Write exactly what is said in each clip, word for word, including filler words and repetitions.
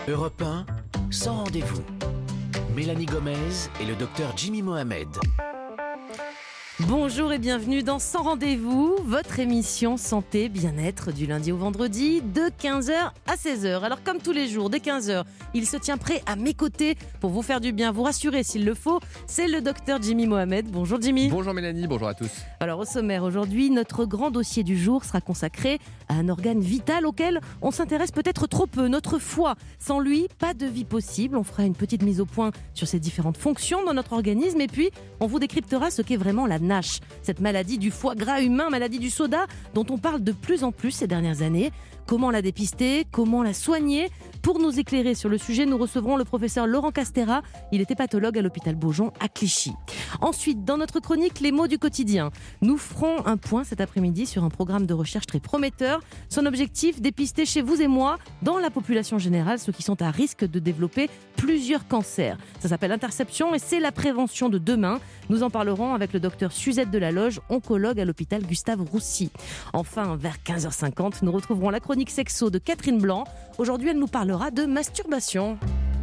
Europe un, sans rendez-vous. Mélanie Gomez et le docteur Jimmy Mohamed. Bonjour et bienvenue dans Sans Rendez-vous, votre émission santé, bien-être du lundi au vendredi de quinze heures à seize heures. Alors comme tous les jours, dès quinze heures, il se tient prêt à mes côtés pour vous faire du bien, vous rassurer s'il le faut. C'est le docteur Jimmy Mohamed. Bonjour Jimmy. Bonjour Mélanie, bonjour à tous. Alors au sommaire aujourd'hui, notre grand dossier du jour sera consacré à un organe vital auquel on s'intéresse peut-être trop peu, notre foie. Sans lui, pas de vie possible. On fera une petite mise au point sur ses différentes fonctions dans notre organisme et puis on vous décryptera ce qu'est vraiment la N A S H, cette maladie du foie gras humain, maladie du soda dont on parle de plus en plus ces dernières années. Comment la dépister, comment la soigner? Pour nous éclairer sur le sujet, nous recevrons le professeur Laurent Castera. Il est hépatologue à l'hôpital Beaujon à Clichy. Ensuite, dans notre chronique Les mots du quotidien, nous ferons un point cet après-midi sur un programme de recherche très prometteur. Son objectif, dépister chez vous et moi, dans la population générale, ceux qui sont à risque de développer plusieurs cancers. Ça s'appelle Interception et c'est la prévention de demain. Nous en parlerons avec le docteur Suzette Delaloge, oncologue à l'hôpital Gustave Roussy. Enfin, vers quinze heures cinquante, nous retrouverons la chronique sexo de Catherine Blanc. Aujourd'hui, elle nous parlera de masturbation.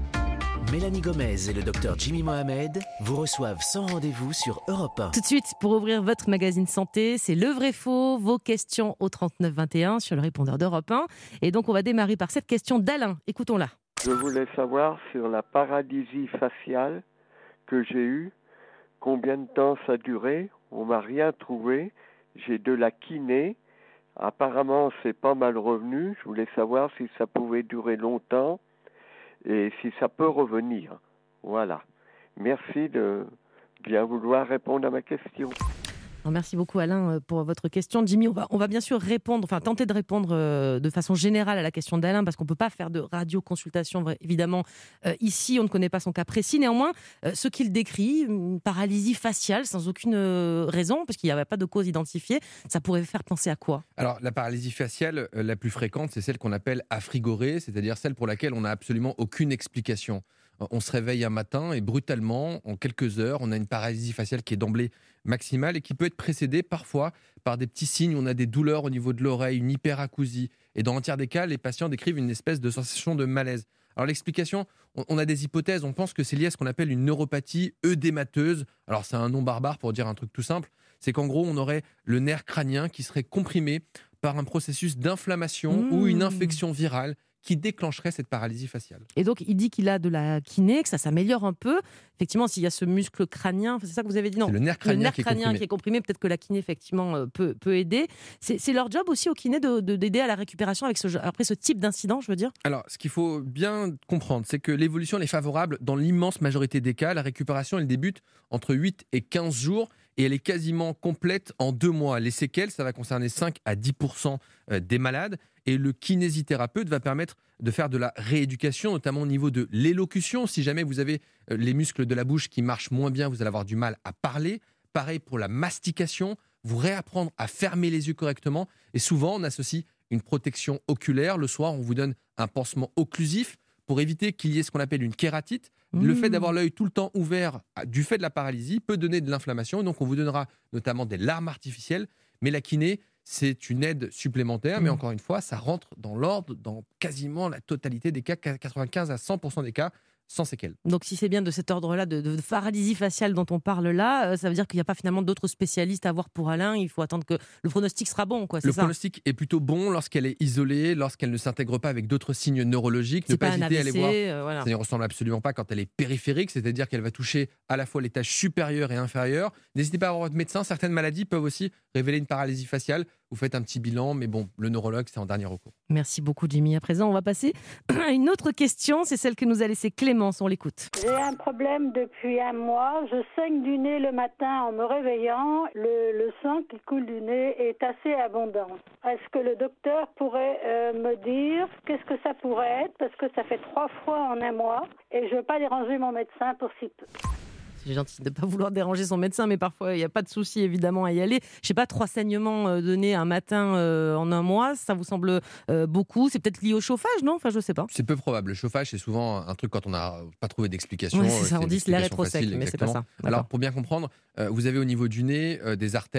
Mélanie Gomez et le docteur Jimmy Mohamed vous reçoivent sans rendez-vous sur Europe un. Tout de suite, pour ouvrir votre magazine santé, c'est le vrai faux, vos questions au trente-neuf vingt et un sur le répondeur d'Europe un. Et donc, on va démarrer par cette question d'Alain. Écoutons-la. Je voulais savoir sur la paralysie faciale que j'ai eue, combien de temps ça a duré. On m'a rien trouvé. J'ai de la kiné. Apparemment, c'est pas mal revenu. Je voulais savoir si ça pouvait durer longtemps et si ça peut revenir. Voilà. Merci de bien vouloir répondre à ma question. Alors, merci beaucoup Alain pour votre question. Jimmy, on va, on va bien sûr répondre, enfin tenter de répondre euh, de façon générale à la question d'Alain parce qu'on ne peut pas faire de radioconsultation, évidemment. Euh, ici, on ne connaît pas son cas précis. Néanmoins, euh, ce qu'il décrit, une paralysie faciale sans aucune euh, raison, parce qu'il n'y avait pas de cause identifiée, ça pourrait faire penser à quoi? Alors, la paralysie faciale euh, la plus fréquente, c'est celle qu'on appelle affrigorée, c'est-à-dire celle pour laquelle on n'a absolument aucune explication. On se réveille un matin et brutalement, en quelques heures, on a une paralysie faciale qui est d'emblée maximale et qui peut être précédée parfois par des petits signes. On a des douleurs au niveau de l'oreille, une hyperacousie. Et dans un tiers des cas, les patients décrivent une espèce de sensation de malaise. Alors l'explication, on a des hypothèses. On pense que c'est lié à ce qu'on appelle une neuropathie œdémateuse. Alors c'est un nom barbare pour dire un truc tout simple. C'est qu'en gros, on aurait le nerf crânien qui serait comprimé par un processus d'inflammation mmh. ou une infection virale qui déclencherait cette paralysie faciale. Et donc, il dit qu'il a de la kiné, que ça s'améliore un peu. Effectivement, s'il y a ce muscle crânien, c'est ça que vous avez dit, non? C'est le nerf crânien, le nerf qui, est crânien qui est comprimé. Peut-être que la kiné, effectivement, peut, peut aider. C'est, c'est leur job aussi, au kiné, de, de, d'aider à la récupération avec ce, après ce type d'incident, je veux dire? Alors, ce qu'il faut bien comprendre, c'est que l'évolution elle est favorable dans l'immense majorité des cas. La récupération, elle débute entre huit et quinze jours et elle est quasiment complète en deux mois. Les séquelles, ça va concerner cinq à dix pour cent des malades. Et le kinésithérapeute va permettre de faire de la rééducation, notamment au niveau de l'élocution. Si jamais vous avez les muscles de la bouche qui marchent moins bien, vous allez avoir du mal à parler. Pareil pour la mastication, vous réapprendre à fermer les yeux correctement. Et souvent, on associe une protection oculaire. Le soir, on vous donne un pansement occlusif pour éviter qu'il y ait ce qu'on appelle une kératite. Mmh. Le fait d'avoir l'œil tout le temps ouvert du fait de la paralysie peut donner de l'inflammation. Donc, on vous donnera notamment des larmes artificielles. Mais la kiné, c'est une aide supplémentaire, mais encore une fois, ça rentre dans l'ordre dans quasiment la totalité des cas, quatre-vingt-quinze à cent pour cent des cas, sans séquelles. Donc si c'est bien de cet ordre-là, de, de paralysie faciale dont on parle là, euh, ça veut dire qu'il n'y a pas finalement d'autres spécialistes à voir pour Alain, il faut attendre que le pronostic sera bon, quoi, c'est Le ça? pronostic est plutôt bon lorsqu'elle est isolée, lorsqu'elle ne s'intègre pas avec d'autres signes neurologiques. C'est ne pas, pas hésiter un A V C, à aller voir. Euh, voilà. Ça ne ressemble absolument pas quand elle est périphérique, c'est-à-dire qu'elle va toucher à la fois les tâches supérieures et inférieures. N'hésitez pas à voir votre médecin, certaines maladies peuvent aussi révéler une paralysie faciale. Vous faites un petit bilan, mais bon, le neurologue, c'est en dernier recours. Merci beaucoup, Jimmy. À présent, on va passer à une autre question. C'est celle que nous a laissée Clémence. On l'écoute. J'ai un problème depuis un mois. Je saigne du nez le matin en me réveillant. Le, le sang qui coule du nez est assez abondant. Est-ce que le docteur pourrait euh, me dire qu'est-ce que ça pourrait être? Parce que ça fait trois fois en un mois et je ne veux pas déranger mon médecin pour si peu. C'est gentil de ne pas vouloir déranger son médecin, mais parfois il n'y a pas de souci évidemment à y aller. Je ne sais pas, trois saignements euh, donnés un matin euh, en un mois, ça vous semble euh, beaucoup? C'est peut-être lié au chauffage, non? Enfin, je ne sais pas. C'est peu probable. Le chauffage, c'est souvent un truc quand on n'a pas trouvé d'explication. Oui, c'est ça, c'est on dit que l'air est trop sec, mais c'est pas ça. D'accord. Alors, pour bien comprendre, euh, vous avez au niveau du nez euh, des artères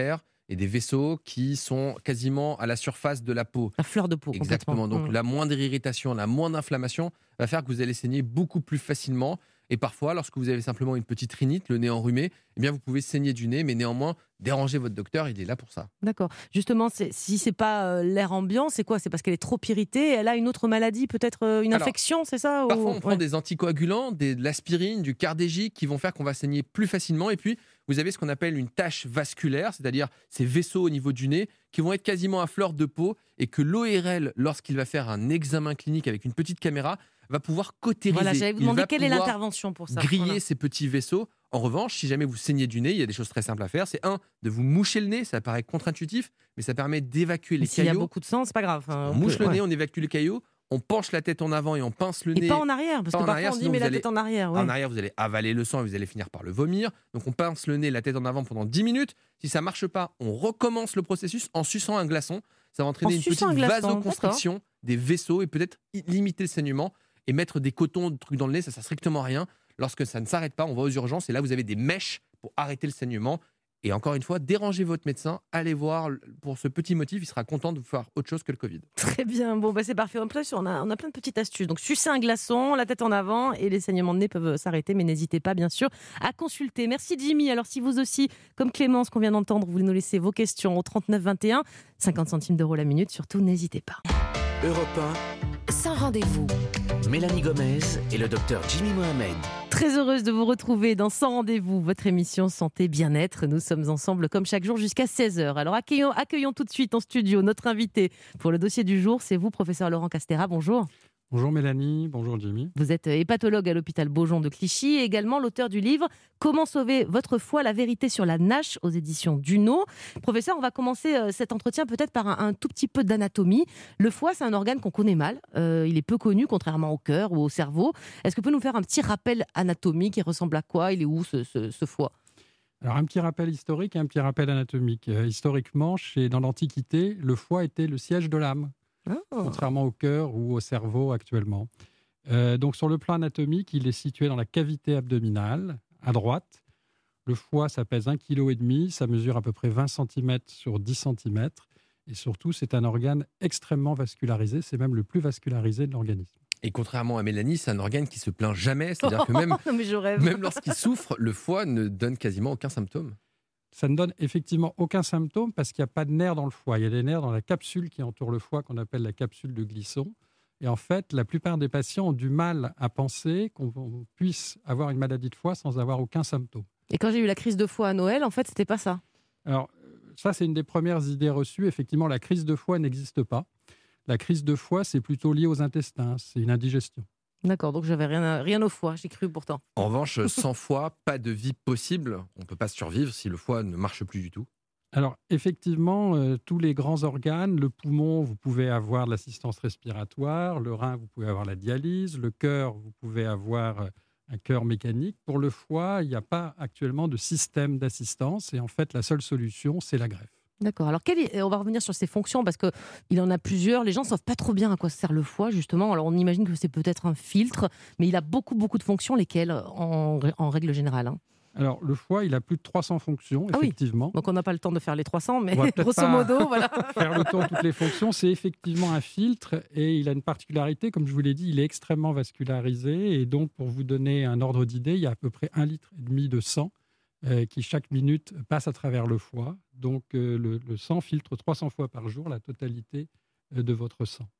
et des vaisseaux qui sont quasiment à la surface de la peau. La fleur de peau. Exactement. Donc mmh. la moindre irritation, la moindre inflammation va faire que vous allez saigner beaucoup plus facilement. Et parfois, lorsque vous avez simplement une petite rhinite, le nez enrhumé, eh bien vous pouvez saigner du nez, mais néanmoins déranger votre docteur, il est là pour ça. D'accord. Justement, c'est, si c'est pas euh, l'air ambiant, c'est quoi ? C'est parce qu'elle est trop irritée, elle a une autre maladie, peut-être euh, une Alors, infection, c'est ça ? Parfois, ou... on prend ouais. des anticoagulants, des, de l'aspirine, du cardégique qui vont faire qu'on va saigner plus facilement. Et puis, vous avez ce qu'on appelle une tache vasculaire, c'est-à-dire ces vaisseaux au niveau du nez qui vont être quasiment à fleur de peau et que l'O R L, lorsqu'il va faire un examen clinique avec une petite caméra, va pouvoir cautériser. Voilà, j'allais vous demander quelle est pouvoir l'intervention pour ça. griller Voilà. ces petits vaisseaux. En revanche, si jamais vous saignez du nez, il y a des choses très simples à faire. C'est un, de vous moucher le nez, ça paraît contre-intuitif, mais ça permet d'évacuer Mais les s'il y a caillots. beaucoup de sang, c'est pas grave. Enfin, On mouche peut- le ouais. nez, on évacue les caillots, on penche la tête en avant et on pince le Et nez. pas en arrière, parce Pas que en parfois arrière, on dit sinon mais vous la allez- tête en arrière. Ouais. En arrière, vous allez avaler le sang et vous allez finir par le vomir. Donc on pince le nez, la tête en avant pendant dix minutes. Si ça marche pas, on recommence le processus en suçant un glaçon. Ça va entraîner En une petite suçant un glaçon, vasoconstriction des vaisseaux et peut-être i- limiter le saignement. Et mettre des cotons, des trucs dans le nez, ça ne sert strictement à rien. Lorsque ça ne s'arrête pas, on va aux urgences et là vous avez des mèches pour arrêter le saignement. Et encore une fois, dérangez votre médecin, allez voir pour ce petit motif, il sera content de vous faire autre chose que le Covid. Très bien, bon bah c'est parfait. En plus, on a, on a plein de petites astuces. Donc sucer un glaçon, la tête en avant et les saignements de nez peuvent s'arrêter, mais n'hésitez pas bien sûr à consulter. Merci Jimmy. Alors si vous aussi, comme Clémence qu'on vient d'entendre, vous voulez nous laisser vos questions au trente-neuf vingt et un, cinquante centimes d'euros la minute, surtout n'hésitez pas. Europe un, Sans rendez-vous. Mélanie Gomez et le docteur Jimmy Mohamed. Très heureuse de vous retrouver dans Sans Rendez-vous, votre émission Santé Bien-être. Nous sommes ensemble comme chaque jour jusqu'à seize heures. Alors accueillons, accueillons tout de suite en studio notre invité pour le dossier du jour. C'est vous, professeur Laurent Castera. Bonjour. Bonjour Mélanie, bonjour Jimmy. Vous êtes hépatologue à l'hôpital Beaujon de Clichy et également l'auteur du livre « Comment sauver votre foie, la vérité sur la NASH » aux éditions Duno. Professeur, on va commencer cet entretien peut-être par un, un tout petit peu d'anatomie. Le foie, c'est un organe qu'on connaît mal. Euh, il est peu connu, contrairement au cœur ou au cerveau. Est-ce que vous pouvez nous faire un petit rappel anatomique? Il ressemble à quoi? Il est où ce, ce, ce foie? Alors un petit rappel historique et un petit rappel anatomique. Euh, historiquement, chez, dans l'Antiquité, le foie était le siège de l'âme. Oh. Contrairement au cœur ou au cerveau actuellement. Euh, donc sur le plan anatomique, il est situé dans la cavité abdominale, à droite. Le foie, ça pèse un virgule cinq kilos, ça mesure à peu près vingt centimètres sur dix centimètres. Et surtout, c'est un organe extrêmement vascularisé, c'est même le plus vascularisé de l'organisme. Et contrairement à Mélanie, c'est un organe qui se plaint jamais. C'est-à-dire que même, Non, mais je rêve. même lorsqu'il souffre, le foie ne donne quasiment aucun symptôme. Ça ne donne effectivement aucun symptôme parce qu'il n'y a pas de nerfs dans le foie. Il y a des nerfs dans la capsule qui entoure le foie qu'on appelle la capsule de Glisson. Et en fait, la plupart des patients ont du mal à penser qu'on puisse avoir une maladie de foie sans avoir aucun symptôme. Et quand j'ai eu la crise de foie à Noël, en fait, c'était pas ça. Alors, ça, c'est une des premières idées reçues. Effectivement, la crise de foie n'existe pas. La crise de foie, c'est plutôt lié aux intestins. C'est une indigestion. D'accord, donc j'avais rien, à- rien au foie, j'ai cru pourtant. En revanche, sans foie, pas de vie possible. On ne peut pas survivre si le foie ne marche plus du tout. Alors, effectivement, euh, tous les grands organes, le poumon, vous pouvez avoir de l'assistance respiratoire, le rein, vous pouvez avoir la dialyse, le cœur, vous pouvez avoir euh, un cœur mécanique. Pour le foie, il n'y a pas actuellement de système d'assistance et en fait, la seule solution, c'est la greffe. D'accord. Alors, quel est- on va revenir sur ses fonctions parce qu'il en a plusieurs. Les gens ne savent pas trop bien à quoi sert le foie, justement. Alors, on imagine que c'est peut-être un filtre, mais il a beaucoup, beaucoup de fonctions, lesquelles, en, en règle générale, hein. Alors, le foie, il a plus de trois cents fonctions, Ah oui. effectivement. Donc, on n'a pas le temps de faire les trois cents, mais On va peut-être grosso pas- modo, voilà. Faire le tour de toutes les fonctions, c'est effectivement un filtre et il a une particularité, comme je vous l'ai dit, il est extrêmement vascularisé et donc pour vous donner un ordre d'idée, il y a à peu près un litre et demi de sang euh, qui chaque minute passe à travers le foie. Donc euh, le, le sang filtre trois cents fois par jour la totalité euh, de votre sang.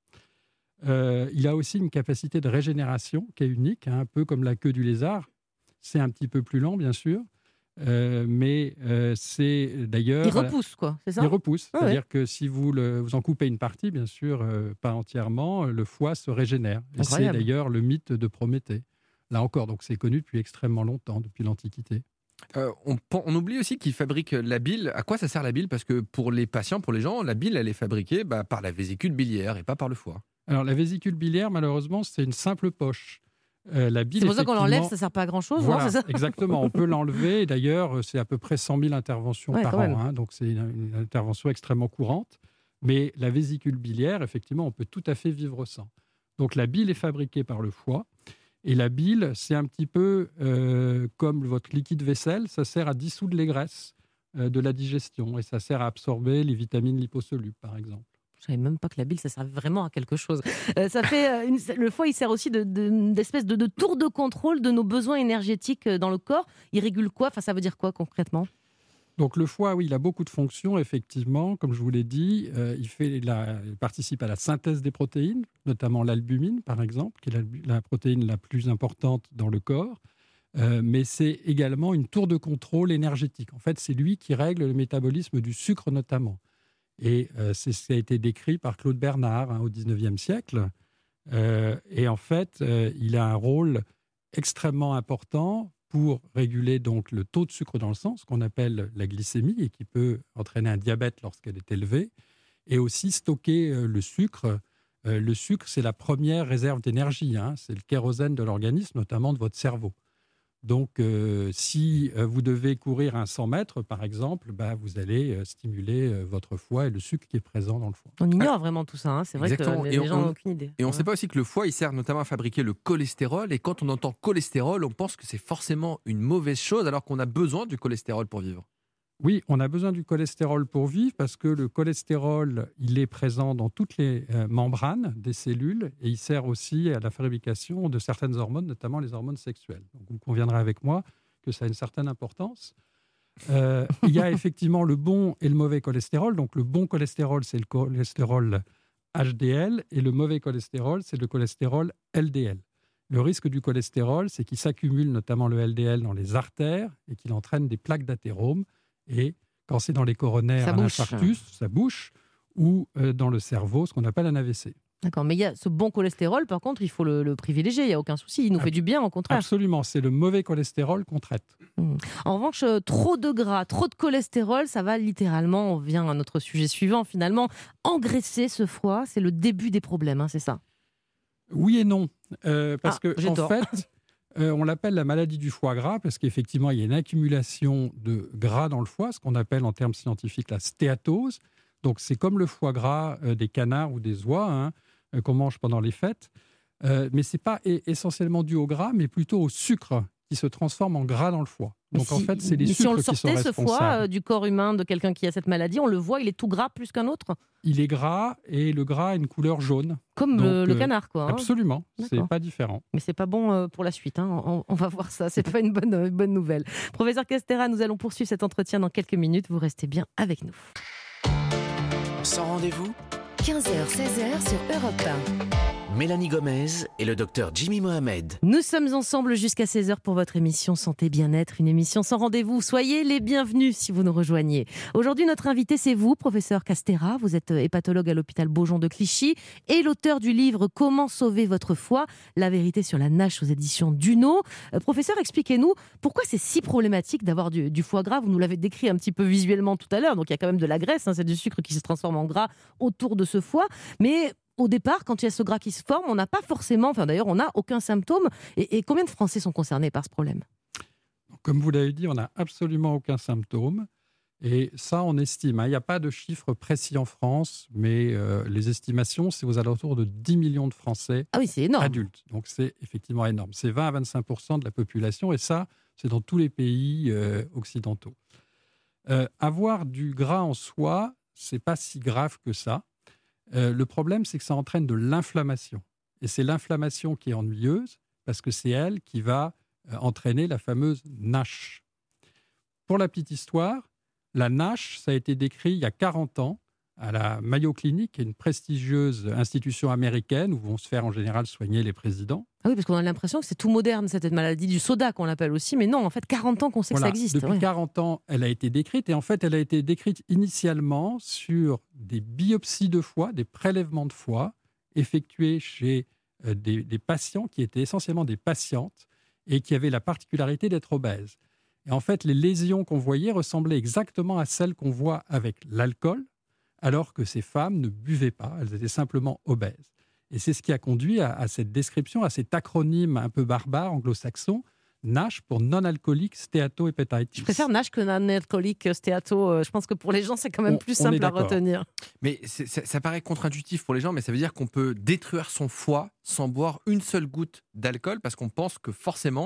Euh, il a aussi une capacité de régénération qui est unique, hein, un peu comme la queue du lézard. C'est un petit peu plus lent, bien sûr, euh, mais euh, c'est d'ailleurs... Il repousse, quoi, c'est ça? Il repousse. Ah C'est-à-dire que si vous, le, vous en coupez une partie, bien sûr, euh, pas entièrement, le foie se régénère. Et c'est Incroyable. d'ailleurs le mythe de Prométhée. Là encore, donc c'est connu depuis extrêmement longtemps, depuis l'Antiquité. Euh, on, pen- on oublie aussi qu'il fabrique la bile. À quoi ça sert la bile? Parce que pour les patients, pour les gens, la bile, elle est fabriquée bah, par la vésicule biliaire et pas par le foie. Alors la vésicule biliaire, malheureusement, c'est une simple poche. Euh, la bile, C'est pour ça qu'on l'enlève, effectivement- ça ne sert pas à grand-chose, Voilà, non, c'est ça? exactement. On peut l'enlever. D'ailleurs, c'est à peu près cent mille interventions Ouais, par quand même. an. hein, donc, c'est une, une intervention extrêmement courante. Mais la vésicule biliaire, effectivement, on peut tout à fait vivre sans. Donc, la bile est fabriquée par le foie. Et la bile, c'est un petit peu euh, comme votre liquide vaisselle. Ça sert à dissoudre les graisses. euh, de la digestion et ça sert à absorber les vitamines liposolubles, par exemple. Je ne savais même pas que la bile, ça servait vraiment à quelque chose. Euh, ça fait, euh, une, le foie, il sert aussi de, de, d'espèce de, de tour de contrôle de nos besoins énergétiques dans le corps. Il régule quoi ? Enfin, ça veut dire quoi concrètement ? Donc le foie, oui, il a beaucoup de fonctions, effectivement. Comme je vous l'ai dit, euh, il, fait la, il participe à la synthèse des protéines, notamment l'albumine, par exemple, qui est la, la protéine la plus importante dans le corps. Euh, mais c'est également une tour de contrôle énergétique. En fait, c'est lui qui règle le métabolisme du sucre, notamment. Et euh, c'est ce qui a été décrit par Claude Bernard hein, au dix-neuvième siècle. Euh, et en fait, euh, il a un rôle extrêmement important pour réguler donc le taux de sucre dans le sang, ce qu'on appelle la glycémie, et qui peut entraîner un diabète lorsqu'elle est élevée, et aussi stocker euh, le sucre. Euh, le sucre, c'est la première réserve d'énergie, hein, c'est le kérosène de l'organisme, notamment de votre cerveau. Donc, euh, si euh, vous devez courir un cent mètres, par exemple, bah, vous allez euh, stimuler euh, votre foie et le sucre qui est présent dans le foie. On ignore vraiment tout ça. Hein. C'est vrai Exactement. que les, Et les on- gens on- n'ont aucune idée. Et on ne Ouais. sait pas aussi que le foie, il sert notamment à fabriquer le cholestérol. Et quand on entend cholestérol, on pense que c'est forcément une mauvaise chose, alors qu'on a besoin du cholestérol pour vivre. Oui, on a besoin du cholestérol pour vivre parce que le cholestérol, il est présent dans toutes les euh, membranes des cellules et il sert aussi à la fabrication de certaines hormones, notamment les hormones sexuelles. Donc, vous conviendrez avec moi que ça a une certaine importance. Euh, il y a effectivement le bon et le mauvais cholestérol. Donc, le bon cholestérol, c'est le cholestérol H D L et le mauvais cholestérol, c'est le cholestérol L D L. Le risque du cholestérol, c'est qu'il s'accumule, notamment le L D L, dans les artères et qu'il entraîne des plaques d'athérome. Et quand c'est dans les coronaires, Ça un bouche. infarctus, ça bouche, ou euh, dans le cerveau, ce qu'on appelle un A V C. D'accord, mais il y a ce bon cholestérol, par contre, il faut le, le privilégier, il n'y a aucun souci. Il nous Ab- fait du bien, au contraire. Absolument, c'est le mauvais cholestérol qu'on traite. En revanche, euh, trop de gras, trop de cholestérol, ça va littéralement, on vient à notre sujet suivant, finalement, engraisser ce foie, c'est le début des problèmes, hein, c'est ça. Oui et non, euh, parce Ah, que j'ai en tort. fait, euh, on l'appelle la maladie du foie gras parce qu'effectivement, il y a une accumulation de gras dans le foie, ce qu'on appelle en termes scientifiques la stéatose. Donc, c'est comme le foie gras euh, des canards ou des oies hein, euh, qu'on mange pendant les fêtes. Euh, mais ce n'est pas e- essentiellement dû au gras, mais plutôt au sucre qui se transforme en gras dans le foie. Mais Donc, en si- fait, c'est les mais sucres si on le qui sont sortait, ce responsables. foie, euh, du corps humain de quelqu'un qui a cette maladie, on le voit, il est tout gras plus qu'un autre, Il est gras et le gras a une couleur jaune. comme Donc, le, le euh, canard, quoi. hein. Absolument, c'est D'accord. pas différent. Mais c'est pas bon euh, pour la suite. hein. On, on va voir ça. C'est pas une bonne, une bonne nouvelle. Professeur Castéra, nous allons poursuivre cet entretien dans quelques minutes. Vous restez bien avec nous. Sans rendez-vous, quinze heures seize heures sur Europe un. Mélanie Gomez et le docteur Jimmy Mohamed. Nous sommes ensemble jusqu'à seize heures pour votre émission Santé Bien-être, une émission sans rendez-vous. Soyez les bienvenus si vous nous rejoignez. Aujourd'hui, notre invité, c'est vous, professeur Castéra. Vous êtes hépatologue à l'hôpital Beaujon de Clichy et l'auteur du livre Comment sauver votre foie, la vérité sur la NASH aux éditions Duno. Euh, professeur, expliquez-nous pourquoi c'est si problématique d'avoir du, du foie gras. Vous nous l'avez décrit un petit peu visuellement tout à l'heure. Donc, il y a quand même de la graisse, hein, c'est du sucre qui se transforme en gras autour de ce foie. Mais au départ, quand il y a ce gras qui se forme, on n'a pas forcément, enfin d'ailleurs, on n'a aucun symptôme. Et, et combien de Français sont concernés par ce problème ? Comme vous l'avez dit, on n'a absolument aucun symptôme. Et ça, on estime. hein. Il n'y a pas de chiffre précis en France, mais euh, les estimations, c'est aux alentours de dix millions de Français Ah oui, c'est énorme. adultes. Donc, c'est effectivement énorme. C'est vingt à vingt-cinq pour cent de la population. Et ça, c'est dans tous les pays euh, occidentaux. Euh, avoir du gras en soi, c'est pas si grave que ça. Euh, le problème, c'est que ça entraîne de l'inflammation. Et c'est l'inflammation qui est ennuyeuse parce que c'est elle qui va euh, entraîner la fameuse NASH. Pour la petite histoire, la NASH, ça a été décrit il y a quarante ans à la Mayo Clinic, qui est une prestigieuse institution américaine où vont se faire en général soigner les présidents. Ah oui, parce qu'on a l'impression que c'est tout moderne, cette maladie du soda qu'on l'appelle aussi. Mais non, en fait, quarante ans qu'on sait Voilà. que ça existe. Depuis ouais. quarante ans, elle a été décrite et en fait, elle a été décrite initialement sur des biopsies de foie, des prélèvements de foie effectués chez euh, des, des patients qui étaient essentiellement des patientes et qui avaient la particularité d'être obèses. Et en fait, les lésions qu'on voyait ressemblaient exactement à celles qu'on voit avec l'alcool, alors que ces femmes ne buvaient pas, elles étaient simplement obèses. Et c'est ce qui a conduit à, à cette description, à cet acronyme un peu barbare anglo-saxon, NASH pour non-alcoolique stéatohépatitis. Je préfère NASH que non-alcoolique stéato. Euh, Je pense que pour les gens, c'est quand même On- plus on est simple à d'accord. retenir. Mais c'est- ça, ça paraît contre-intuitif pour les gens, mais ça veut dire qu'on peut détruire son foie sans boire une seule goutte d'alcool, parce qu'on pense que forcément,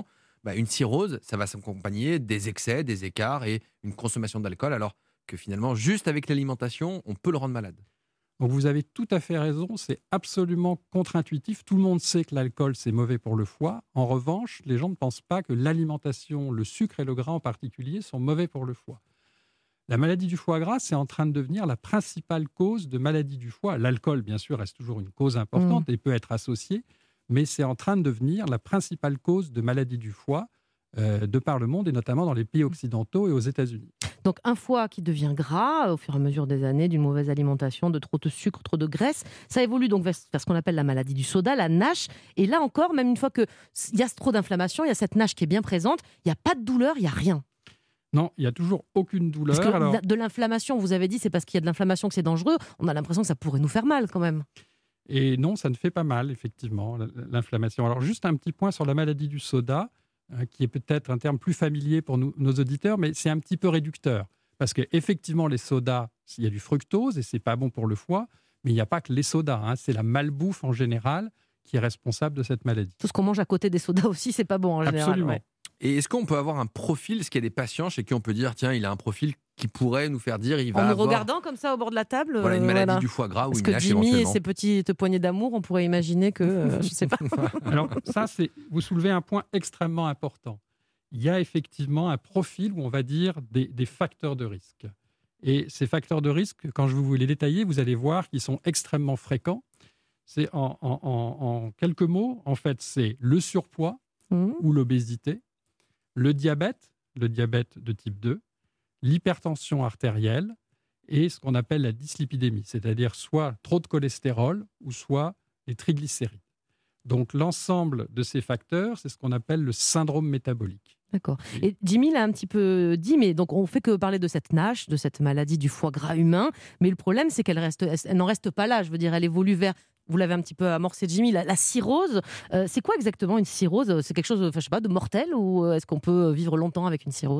bah, une cirrhose, ça va s'accompagner des excès, des écarts et une consommation d'alcool, alors que finalement, juste avec l'alimentation, on peut le rendre malade. Donc vous avez tout à fait raison, c'est absolument contre-intuitif. Tout le monde sait que l'alcool, c'est mauvais pour le foie. En revanche, les gens ne pensent pas que l'alimentation, le sucre et le gras en particulier, sont mauvais pour le foie. La maladie du foie gras, c'est en train de devenir la principale cause de maladie du foie. L'alcool, bien sûr, reste toujours une cause importante mmh. et peut être associée, mais c'est en train de devenir la principale cause de maladie du foie euh, de par le monde, et notamment dans les pays occidentaux et aux États-Unis. Donc un foie qui devient gras au fur et à mesure des années, d'une mauvaise alimentation, de trop de sucre, trop de graisse, ça évolue donc vers ce qu'on appelle la maladie du soda, la NASH. Et là encore, même une fois qu'il y a trop d'inflammation, il y a cette NASH qui est bien présente, il n'y a pas de douleur, il n'y a rien. Non, il n'y a toujours aucune douleur. Parce que alors... de l'inflammation, vous avez dit, c'est parce qu'il y a de l'inflammation que c'est dangereux. On a l'impression que ça pourrait nous faire mal quand même. Et non, ça ne fait pas mal, effectivement, l'inflammation. Alors juste un petit point sur la maladie du soda, hein, qui est peut-être un terme plus familier pour nous, nos auditeurs, mais c'est un petit peu réducteur. Parce qu'effectivement, les sodas, il y a du fructose et ce n'est pas bon pour le foie, mais il n'y a pas que les sodas. Hein, c'est la malbouffe en général qui est responsable de cette maladie. Tout ce qu'on mange à côté des sodas aussi, c'est pas bon en général. Absolument. Ouais. Et est-ce qu'on peut avoir un profil, est-ce qu'il y a des patients chez qui on peut dire, tiens, il a un profil qui pourrait nous faire dire, il va en nous avoir... regardant comme ça au bord de la table, voilà, une maladie voilà. du foie gras ou Parce une que NASH Jimmy éventuellement. et ses petites poignées d'amour, on pourrait imaginer que, euh, je sais pas. Alors ça, c'est, vous soulevez un point extrêmement important. Il y a effectivement un profil où on va dire des, des facteurs de risque. Et ces facteurs de risque, quand je vais vous les détailler, vous allez voir qu'ils sont extrêmement fréquents. C'est en, en, en, en quelques mots, en fait, c'est le surpoids mmh. ou l'obésité, le diabète, le diabète de type deux, l'hypertension artérielle et ce qu'on appelle la dyslipidémie, c'est-à-dire soit trop de cholestérol ou soit les triglycérides. Donc l'ensemble de ces facteurs, c'est ce qu'on appelle le syndrome métabolique. D'accord. Et Jimmy l'a un petit peu dit, mais donc on fait que parler de cette NASH, de cette maladie du foie gras humain, mais le problème c'est qu'elle reste, elle n'en reste pas là. Je veux dire, elle évolue vers, vous l'avez un petit peu amorcé Jimmy, la, la cirrhose. Euh, c'est quoi exactement une cirrhose ? C'est quelque chose, enfin, je sais pas, de mortel ou est-ce qu'on peut vivre longtemps avec une cirrhose ?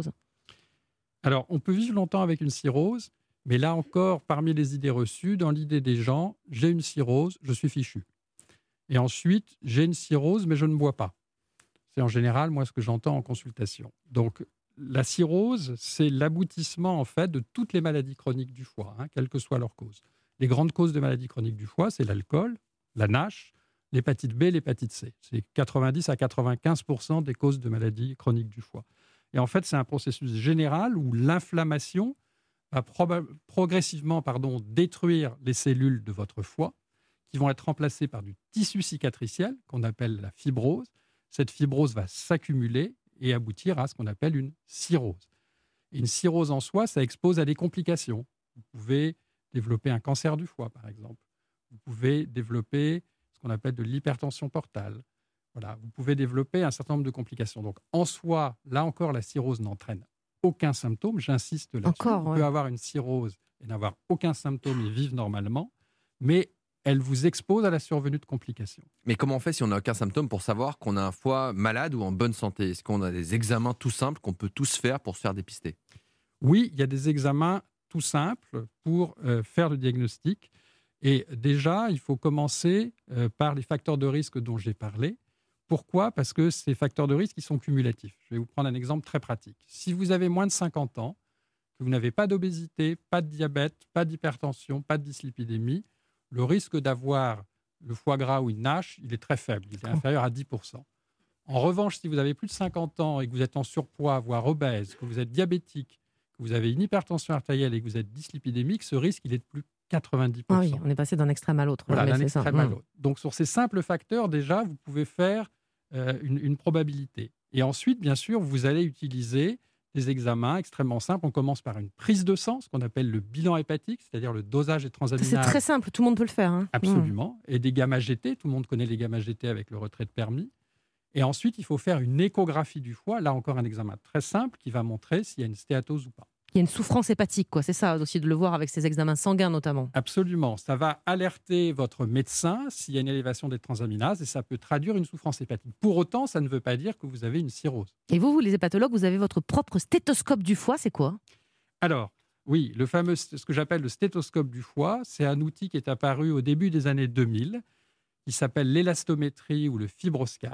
Alors, on peut vivre longtemps avec une cirrhose, mais là encore, parmi les idées reçues, dans l'idée des gens, j'ai une cirrhose, je suis fichu. Et ensuite, j'ai une cirrhose, mais je ne bois pas. C'est en général, moi, ce que j'entends en consultation. Donc, la cirrhose, c'est l'aboutissement, en fait, de toutes les maladies chroniques du foie, hein, quelle que soit leur cause. Les grandes causes de maladies chroniques du foie, c'est l'alcool, la NASH, l'hépatite B, l'hépatite C. C'est quatre-vingt-dix à quatre-vingt-quinze pour cent des causes de maladies chroniques du foie. Et en fait, c'est un processus général où l'inflammation va proba- progressivement pardon, détruire les cellules de votre foie, qui vont être remplacées par du tissu cicatriciel, qu'on appelle la fibrose. Cette fibrose va s'accumuler et aboutir à ce qu'on appelle une cirrhose. Et une cirrhose en soi, ça expose à des complications. Vous pouvez développer un cancer du foie, par exemple. Vous pouvez développer ce qu'on appelle de l'hypertension portale. Voilà, vous pouvez développer un certain nombre de complications. Donc, en soi, là encore, la cirrhose n'entraîne aucun symptôme. J'insiste là-dessus. Encore, On ouais. peut avoir une cirrhose et n'avoir aucun symptôme et vivre normalement, mais elle vous expose à la survenue de complications. Mais comment on fait si on n'a aucun symptôme pour savoir qu'on a un foie malade ou en bonne santé ? Est-ce qu'on a des examens tout simples qu'on peut tous faire pour se faire dépister ? Oui, il y a des examens tout simples pour euh, faire le diagnostic. Et déjà, il faut commencer euh, par les facteurs de risque dont j'ai parlé. Pourquoi ? Parce que ces facteurs de risque, ils sont cumulatifs. Je vais vous prendre un exemple très pratique. Si vous avez moins de cinquante ans, que vous n'avez pas d'obésité, pas de diabète, pas d'hypertension, pas de dyslipidémie, le risque d'avoir le foie gras ou une NASH, il est très faible, il est inférieur à dix pour cent. En revanche, si vous avez plus de cinquante ans et que vous êtes en surpoids, voire obèse, que vous êtes diabétique, que vous avez une hypertension artérielle et que vous êtes dyslipidémique, ce risque, il est de plus de quatre-vingt-dix pour cent. Ah oui, on est passé d'un extrême à l'autre. Voilà, là, d'un c'est extrême ça. à l'autre. Donc, sur ces simples facteurs, déjà, vous pouvez faire euh, une, une probabilité. Et ensuite, bien sûr, vous allez utiliser des examens extrêmement simples. On commence par une prise de sang, ce qu'on appelle le bilan hépatique, c'est-à-dire le dosage des transaminases. C'est très simple, tout le monde peut le faire. Hein. Absolument. Mmh. Et des gamma-G T, tout le monde connaît les gamma-G T avec le retrait de permis. Et ensuite, il faut faire une échographie du foie, là encore un examen très simple qui va montrer s'il y a une stéatose ou pas. Il y a une souffrance hépatique, quoi. C'est ça aussi de le voir avec ces examens sanguins notamment. Absolument. Ça va alerter votre médecin s'il y a une élévation des transaminases et ça peut traduire une souffrance hépatique. Pour autant, ça ne veut pas dire que vous avez une cirrhose. Et vous, vous les hépatologues, vous avez votre propre stéthoscope du foie, c'est quoi ? Alors, oui, le fameux, ce que j'appelle le stéthoscope du foie, c'est un outil qui est apparu au début des années deux mille, qui s'appelle l'élastométrie ou le fibroscan.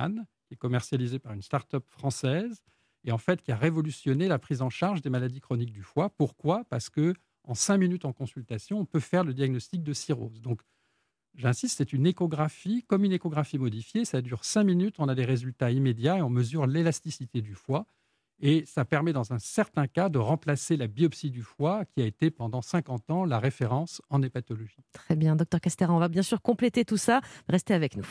qui est commercialisé par une start-up française et en fait qui a révolutionné la prise en charge des maladies chroniques du foie. Pourquoi ? Parce que en cinq minutes en consultation, on peut faire le diagnostic de cirrhose. Donc, j'insiste, c'est une échographie, comme une échographie modifiée. Ça dure cinq minutes, on a des résultats immédiats et on mesure l'élasticité du foie. Et ça permet, dans un certain cas, de remplacer la biopsie du foie, qui a été pendant cinquante ans la référence en hépatologie. Très bien, docteur Castéra, on va bien sûr compléter tout ça. Restez avec nous.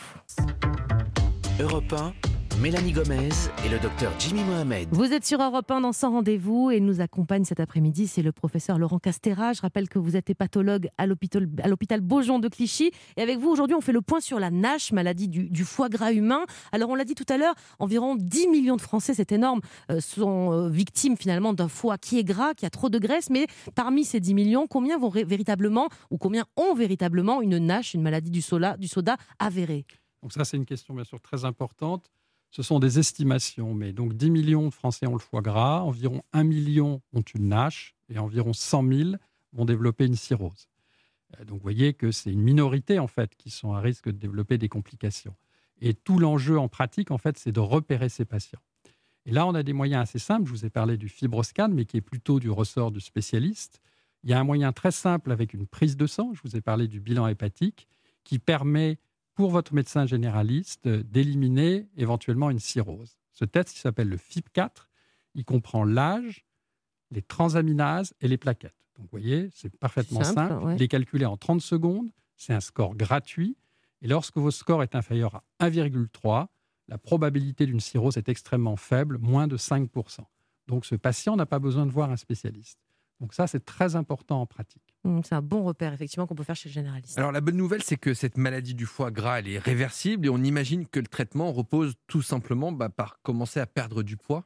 Europe un, Mélanie Gomez et le docteur Jimmy Mohamed. Vous êtes sur Europe un dans Sans Rendez-vous et il nous accompagne cet après-midi, c'est le professeur Laurent Castéra. Je rappelle que vous êtes hépatologue à l'hôpital, à l'hôpital Beaujon de Clichy. Et avec vous, aujourd'hui, on fait le point sur la NASH, maladie du, du foie gras humain. Alors, on l'a dit tout à l'heure, environ dix millions de Français, c'est énorme, euh, sont euh, victimes finalement d'un foie qui est gras, qui a trop de graisse. Mais parmi ces dix millions, combien vont ré- véritablement, ou combien ont véritablement une NASH, une maladie du, sola, du soda avérée ? Donc ça, c'est une question bien sûr très importante. Ce sont des estimations, mais donc dix millions de Français ont le foie gras, environ un million ont une NASH et environ cent mille vont développer une cirrhose. Donc vous voyez que c'est une minorité en fait qui sont à risque de développer des complications. Et tout l'enjeu en pratique en fait, c'est de repérer ces patients. Et là, on a des moyens assez simples. Je vous ai parlé du FibroScan, mais qui est plutôt du ressort du spécialiste. Il y a un moyen très simple avec une prise de sang. Je vous ai parlé du bilan hépatique qui permet pour votre médecin généraliste d'éliminer éventuellement une cirrhose. Ce test qui s'appelle le F I B quatre, il comprend l'âge, les transaminases et les plaquettes. Donc vous voyez, c'est parfaitement simple. simple. Ouais. Il est calculé en trente secondes. C'est un score gratuit. Et lorsque votre score est inférieur à un virgule trois, la probabilité d'une cirrhose est extrêmement faible, moins de cinq pour cent. Donc ce patient n'a pas besoin de voir un spécialiste. Donc ça, c'est très important en pratique. Mmh, c'est un bon repère, effectivement, qu'on peut faire chez le généraliste. Alors la bonne nouvelle, c'est que cette maladie du foie gras, elle est réversible et on imagine que le traitement repose tout simplement bah, par commencer à perdre du poids.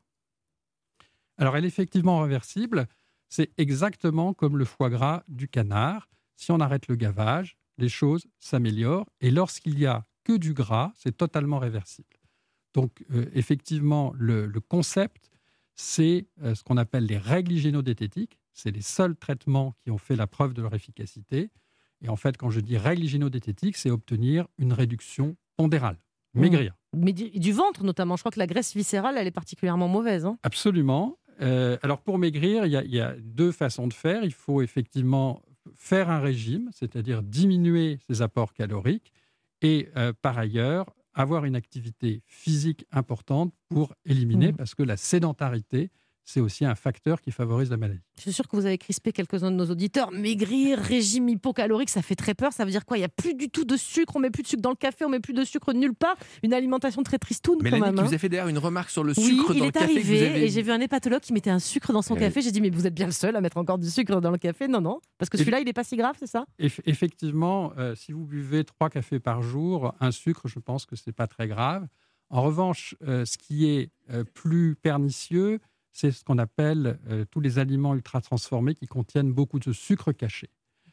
Alors elle est effectivement réversible. C'est exactement comme le foie gras du canard. Si on arrête le gavage, les choses s'améliorent. Et lorsqu'il n'y a que du gras, c'est totalement réversible. Donc euh, effectivement, le, le concept, c'est euh, ce qu'on appelle les règles hygiéno-diététiques. C'est les seuls traitements qui ont fait la preuve de leur efficacité. Et en fait, quand je dis règles hygiéno-diététiques, c'est obtenir une réduction pondérale, maigrir. Mmh. Mais du, du ventre notamment, je crois que la graisse viscérale, elle est particulièrement mauvaise. Hein. Absolument. Euh, alors pour maigrir, il y, a, il y a deux façons de faire. Il faut effectivement faire un régime, c'est-à-dire diminuer ses apports caloriques et euh, par ailleurs avoir une activité physique importante pour éliminer, mmh. parce que la sédentarité, c'est aussi un facteur qui favorise la maladie. Je suis sûre que vous avez crispé quelques-uns de nos auditeurs. Maigrir, régime hypocalorique, ça fait très peur. Ça veut dire quoi ? Il n'y a plus du tout de sucre, on ne met plus de sucre dans le café, on ne met plus de sucre nulle part. Une alimentation très tristoune quand Mélanie, même. Mélanie, hein. qui vous a fait d'ailleurs une remarque sur le oui, sucre dans le café. Oui, il est arrivé avez... et j'ai vu un hépatologue qui mettait un sucre dans son oui. café. J'ai dit, mais vous êtes bien le seul à mettre encore du sucre dans le café ? Non, non, parce que celui-là, il n'est pas si grave, c'est ça ? Eff- Effectivement, euh, si vous buvez trois cafés par jour, un sucre, je pense que ce n'est pas très grave. En revanche, euh, ce qui est euh, plus pernicieux, c'est ce qu'on appelle euh, tous les aliments ultra-transformés qui contiennent beaucoup de sucre caché.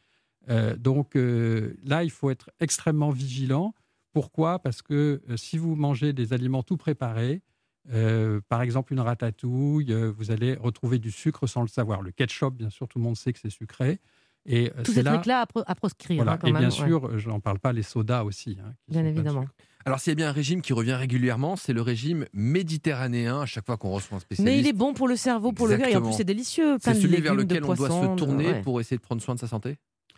Euh, donc euh, là, il faut être extrêmement vigilant. Pourquoi ? Parce que euh, si vous mangez des aliments tout préparés, euh, par exemple une ratatouille, euh, vous allez retrouver du sucre sans le savoir. Le ketchup, bien sûr, tout le monde sait que c'est sucré. Et, euh, Tous c'est ces là, trucs-là à, pro- à proscrire. Voilà. Hein, quand et même, bien ouais. sûr, je n'en parle pas, les sodas aussi. Hein, bien évidemment. Alors, s'il y a bien un régime qui revient régulièrement, c'est le régime méditerranéen, à chaque fois qu'on reçoit un spécialiste. Mais il est bon pour le cerveau, pour Exactement. le cœur, et en plus c'est délicieux. C'est celui légumes, vers lequel on doit poissons, se tourner ouais. pour essayer de prendre soin de sa santé ?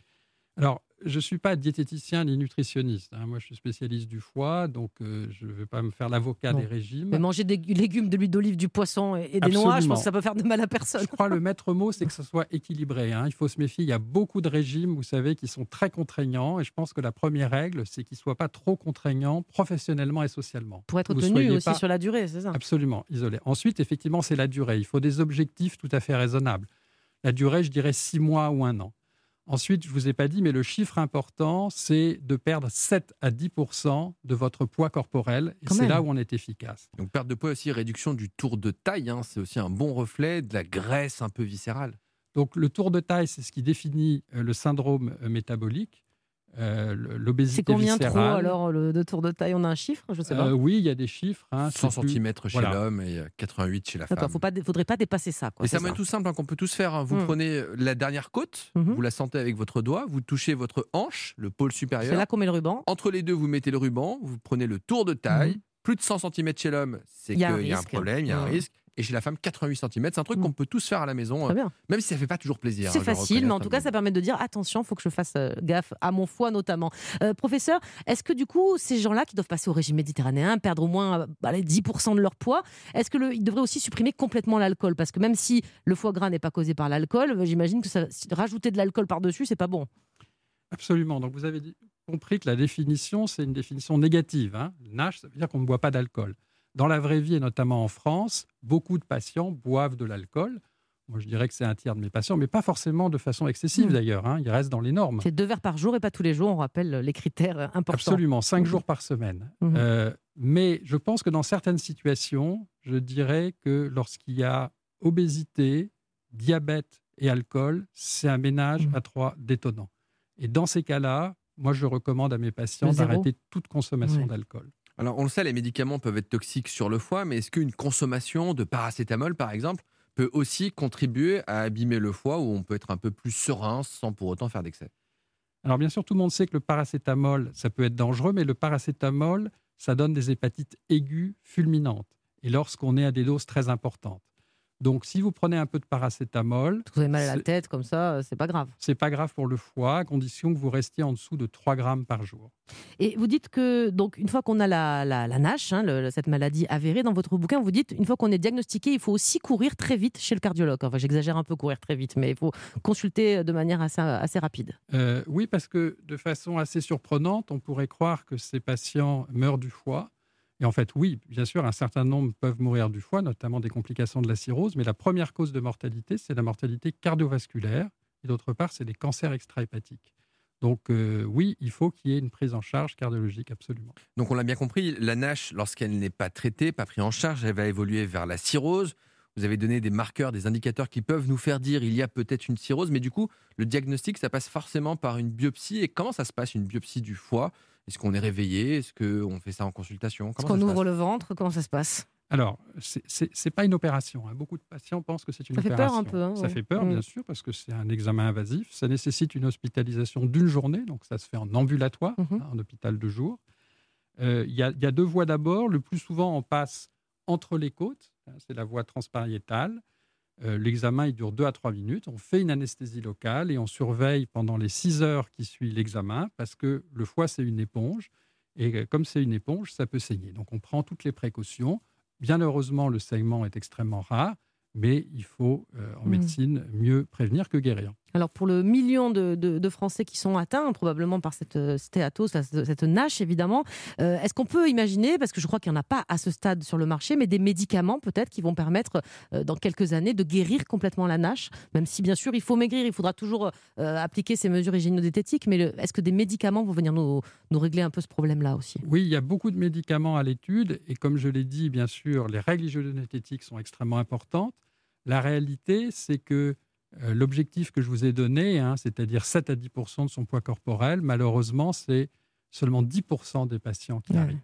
Alors, je ne suis pas diététicien ni nutritionniste. Hein. Moi, je suis spécialiste du foie, donc euh, je ne vais pas me faire l'avocat non. des régimes. Mais manger des légumes, de l'huile d'olive, du poisson et, et des Absolument. noix, je pense que ça peut faire de mal à personne. Je crois que le maître mot, c'est que ce soit équilibré. Hein. Il faut se méfier. Il y a beaucoup de régimes, vous savez, qui sont très contraignants. Et je pense que la première règle, c'est qu'ils ne soient pas trop contraignants professionnellement et socialement. Pour être vous tenu aussi pas... sur la durée, c'est ça ? Absolument, isolé. Ensuite, effectivement, c'est la durée. Il faut des objectifs tout à fait raisonnables. La durée, je dirais six mois ou un an. Ensuite, je ne vous ai pas dit, mais le chiffre important, c'est de perdre sept à dix pour cent de votre poids corporel. Et Quand c'est même. là où on est efficace. Donc, perte de poids aussi, réduction du tour de taille. Hein, c'est aussi un bon reflet de la graisse un peu viscérale. Donc, le tour de taille, c'est ce qui définit euh, le syndrome euh, métabolique, euh, l'obésité C'est combien viscérale. trop alors le, de tour de taille ? On a un chiffre ? Je ne sais pas. Euh, oui, il y a des chiffres. Hein, cent c'est plus- centimètres chez Voilà. l'homme et quatre-vingt-huit chez la femme. D'accord, il ne faudrait pas dépasser ça. Quoi, Et c'est un c'est moyen ça. tout simple hein, qu'on peut tous faire. hein. Vous Mm. prenez la dernière côte, Mhm. vous la sentez avec votre doigt, vous touchez votre hanche, le pôle supérieur. C'est là qu'on met le ruban. Entre les deux, vous mettez le ruban, vous prenez le tour de taille, Mhm. plus de cent centimètres chez l'homme, c'est Il y a un qu'il y a un risque. problème, il y a un Ouais. risque. Et chez la femme, quatre-vingt-huit centimètres, c'est un truc Mm. qu'on peut tous faire à la maison, Très euh, bien. même si ça ne fait pas toujours plaisir. C'est hein, je facile, reconnais, mais en ça tout me- cas, ça permet de dire attention, il faut que je fasse euh, gaffe à mon foie notamment. Euh, professeur, est-ce que du coup, ces gens-là qui doivent passer au régime méditerranéen, perdre au moins euh, allez, dix pour cent de leur poids, est-ce qu'ils devraient aussi supprimer complètement l'alcool? Parce que même si le foie gras n'est pas causé par l'alcool, euh, j'imagine que ça, rajouter de l'alcool par-dessus, c'est pas bon. Absolument. Donc vous avez dit- compris que la définition, c'est une définition négative. Hein. Nash, ça veut dire qu'on ne boit pas d'alcool. Dans la vraie vie, et notamment en France, beaucoup de patients boivent de l'alcool. Moi, je dirais que c'est un tiers de mes patients, mais pas forcément de façon excessive Mmh. d'ailleurs. Hein. Ils restent dans les normes. C'est deux verres par jour et pas tous les jours, on rappelle les critères euh, importants. Absolument, cinq Mhm. jours par semaine. Mhm. Euh, mais je pense que dans certaines situations, je dirais que lorsqu'il y a obésité, diabète et alcool, c'est un ménage Mhm. à trois détonnant. Et dans ces cas-là, moi, je recommande à mes patients Le zéro. d'arrêter toute consommation Ouais. d'alcool. Alors, on le sait, les médicaments peuvent être toxiques sur le foie, mais est-ce qu'une consommation de paracétamol, par exemple, peut aussi contribuer à abîmer le foie, où on peut être un peu plus serein sans pour autant faire d'excès? Alors bien sûr, tout le monde sait que le paracétamol, ça peut être dangereux, mais le paracétamol, ça donne des hépatites aiguës fulminantes. Et lorsqu'on est à des doses très importantes. Donc si vous prenez un peu de paracétamol, Vous avez mal à la c'est- tête, comme ça, euh, c'est pas grave. c'est pas grave pour le foie, à condition que vous restiez en dessous de trois grammes par jour. Et vous dites que, donc, une fois qu'on a la, la, la NASH, hein, le- cette maladie avérée, dans votre bouquin, vous dites, une fois qu'on est diagnostiqué, il faut aussi courir très vite chez le cardiologue. Enfin, j'exagère un peu, courir très vite, mais il faut consulter de manière assez, assez rapide. Euh, oui, parce que de façon assez surprenante, on pourrait croire que ces patients meurent du foie. Et en fait, oui, bien sûr, un certain nombre peuvent mourir du foie, notamment des complications de la cirrhose, mais la première cause de mortalité, c'est la mortalité cardiovasculaire, et d'autre part, c'est les cancers extra-hépatiques. Donc euh, oui, il faut qu'il y ait une prise en charge cardiologique, absolument. Donc, on l'a bien compris, la NASH, lorsqu'elle n'est pas traitée, pas prise en charge, elle va évoluer vers la cirrhose. Vous avez donné des marqueurs, des indicateurs qui peuvent nous faire dire il y a peut-être une cirrhose, mais du coup, le diagnostic, ça passe forcément par une biopsie. Et comment ça se passe, une biopsie du foie? Est-ce qu'on est réveillé? Est-ce qu'on fait ça en consultation? Est-ce Comment qu'on ça se ouvre passe le ventre? Comment ça se passe? Alors, ce n'est pas une opération. Hein. Beaucoup de patients pensent que c'est une Ça fait opération. peur un peu, hein, ça ouais. fait peur, Mm. bien sûr, parce que c'est un examen invasif. Ça nécessite une hospitalisation d'une journée, donc ça se fait en ambulatoire, Mhm. hein, en hôpital de jour. Euh, Il y, a, il y a deux voies d'abord. Le plus souvent, on passe entre les côtes. Hein, c'est la voie transpariétale. Euh, L'examen, il dure deux à trois minutes. On fait une anesthésie locale et on surveille pendant les six heures qui suivent l'examen, parce que le foie, c'est une éponge. Et euh, comme c'est une éponge, ça peut saigner. Donc, on prend toutes les précautions. Bien heureusement, le saignement est extrêmement rare, mais il faut, euh, en Mm. médecine, mieux prévenir que guérir. Alors, pour le million de, de- de Français qui sont atteints, probablement par cette euh, stéatose, enfin, cette, cette NASH, évidemment, euh, est-ce qu'on peut imaginer, parce que je crois qu'il n'y en a pas à ce stade sur le marché, mais des médicaments peut-être qui vont permettre, euh, dans quelques années, de guérir complètement la NASH, même si, bien sûr, il faut maigrir, il faudra toujours euh, appliquer ces mesures hygiéno-diététiques, mais le- est-ce que des médicaments vont venir nous, nous régler un peu ce problème-là aussi? Oui, il y a beaucoup de médicaments à l'étude, et comme je l'ai dit, bien sûr, les règles hygiéno-diététiques sont extrêmement importantes. La réalité, c'est que euh, l'objectif que je vous ai donné, hein, c'est-à-dire sept à dix pour cent de son poids corporel, malheureusement, c'est seulement dix pour cent des patients qui Ouais. arrivent.